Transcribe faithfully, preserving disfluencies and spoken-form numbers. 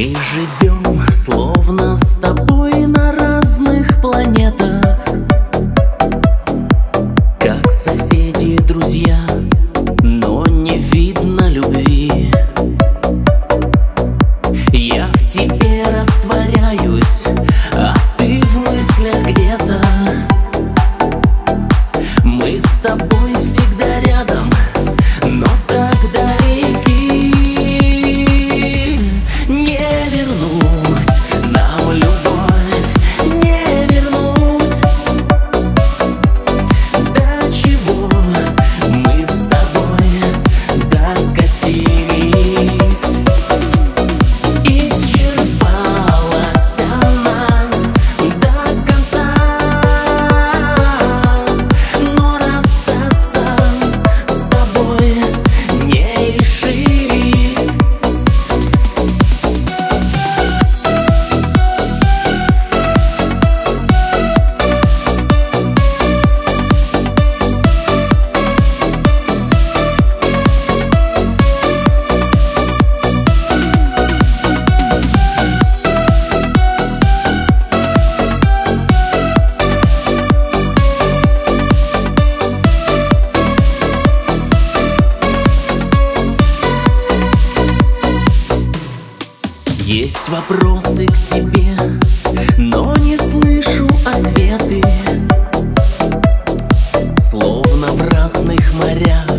Мы живем словно с тобой на разных планетах, как соседи, друзья, но не видно любви. Я в тебе растворяюсь, а ты в мыслях где-то. Мы с тобой всегда рядом, но так далеки. Не вернуть нам любовь, не вернуть. До чего мы с тобой докатились? Исчерпалась она до конца, но расстаться с тобой не решились. Есть вопросы к тебе, но не слышу ответы. Словно в разных морях